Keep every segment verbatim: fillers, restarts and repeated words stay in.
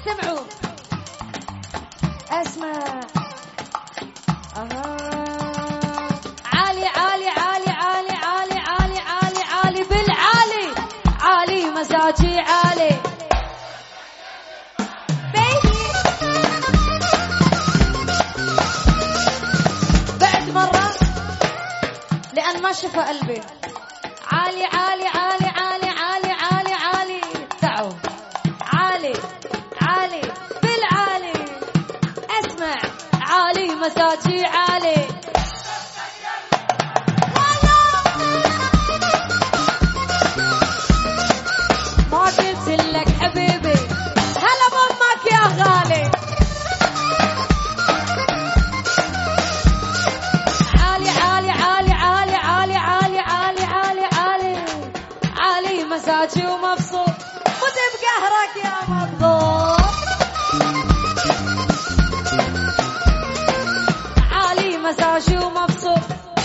استمعوا اسمع. آه. عالي عالي عالي عالي عالي عالي عالي عالي بالعالي عالي مزاجي عالي. بعد مرة لأن ما شفى قلبي. عالي عالي عالي عالي عالي عالي عالي تعوا عالي عالي بالعالي. اسمع عالي مزاجي عالي. ما قلت لك حبيبي هلا بامك يا غالي. عالي عالي عالي عالي عالي عالي عالي عالي عالي عالي مزاجي ومبسوط خذ بقهرك يا مضبوط. عالي مزاجي ومبسوط.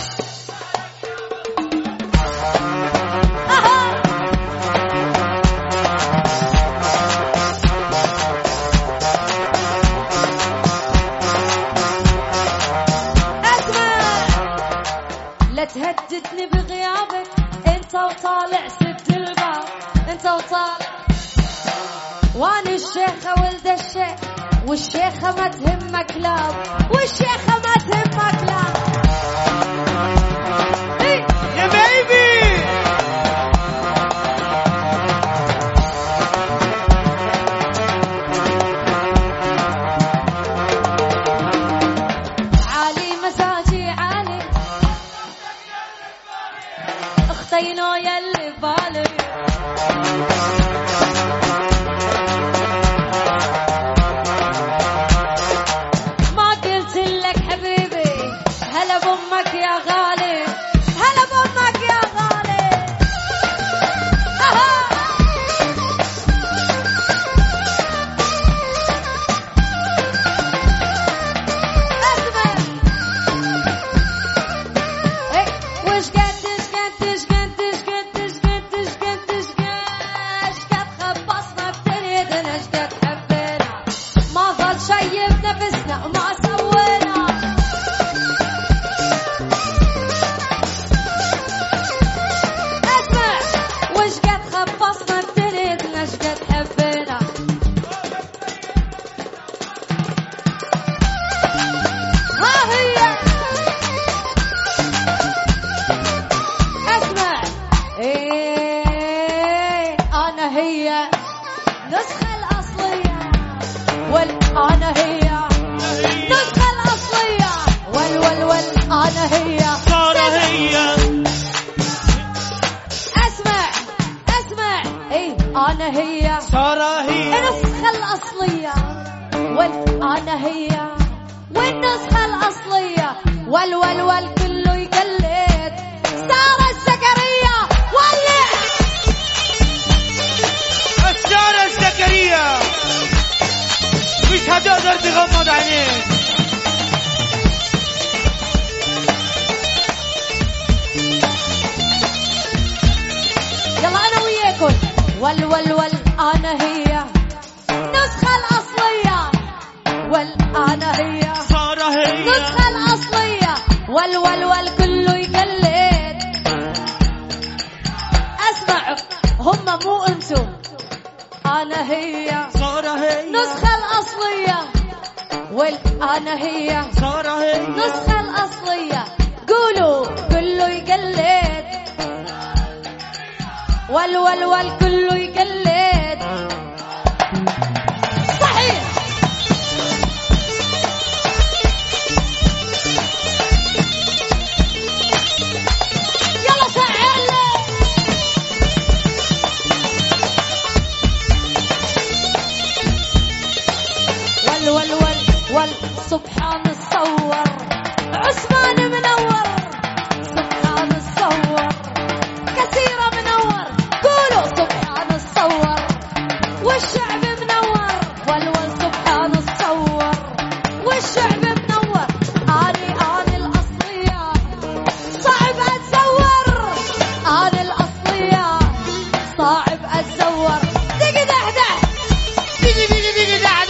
لا تهددني بغيابك انت وطالع سد الباب انت وطالع. واني الشيخة ولد الشيخ والشيخة ما تهمك كلاب والشيخة ما تهمك كلاب. إيه؟ يا بيبي عالي مزاجي عالي اختينو يلي بالي. ما قلت لك حبيبي هلا بامك يا غالي هلا بامك يا غالي. أها. اسمع إيه، وش قد ايش قد ايش قد ايش قد ايش قد ايش قد ايش ايش قد خبصنا بتريدنا ايش قد حبينا ما ظل شي بنفسنا وما سوينا. اسمع وش قد خبصنا بتريدنا ايش قد حبينا. ها هي اسمع ايه انا هي نسخة الأصلية وال انا هي نسخة الأصلية وال وال وال انا هي صار هي. اسمع اسمع ايه انا هي صار هي. النسخة الأصلية وال انا هي والنسخة الأصلية وال وال وال كله يقلد. سارة الزكريا ولع السارة الزكريا مش هتقدر تغمض عينيك. يلا انا وياكم وال وال وال انا هي النسخة الأصلية وال انا هي صار هي. النسخة الأصلية وال وال وال كله يقلد. اسمعوا هم مو انتم انا هي صار هي. النسخة الأصلية وال انا هي صار هي. النسخة الأصلية. قولوا كله يقلد وال وال وال كله يقلد. صحيح يلا شعل وال وال وال وال سبحان الصور عثمان منور سبحان الصور كثيرة منور. قولوا سبحان الصور والشعب منور وال وال سبحان الصور والشعب منور. اني اني الأصلية صعب اتزور اني الأصلية صعب اتزور. دق دح دح دقي دقي دقي دع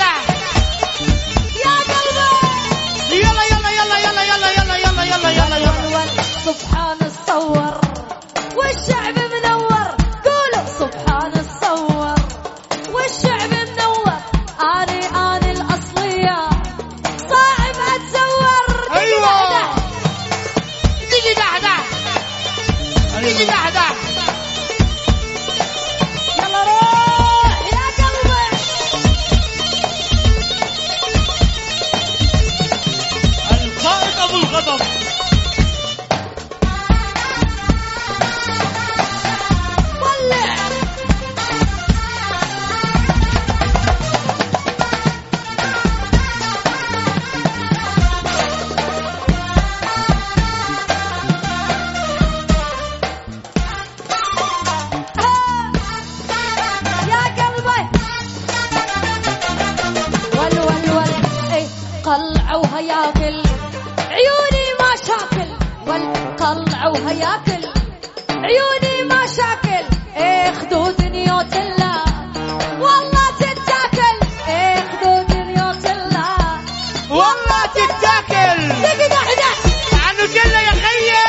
وهياكل عيوني ما شاكل ايه خدود نيوتلا والله تتاكل ايه خدود نيوتلا والله تتاكل. دقدح عنو جلة يا خيي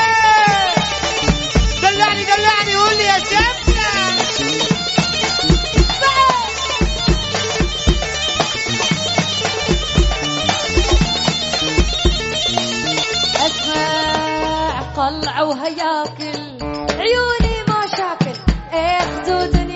دلعني دلعني قول لي يا شمسة. اسمع قلع وهياكل عيوني ما شاكل ايه خدود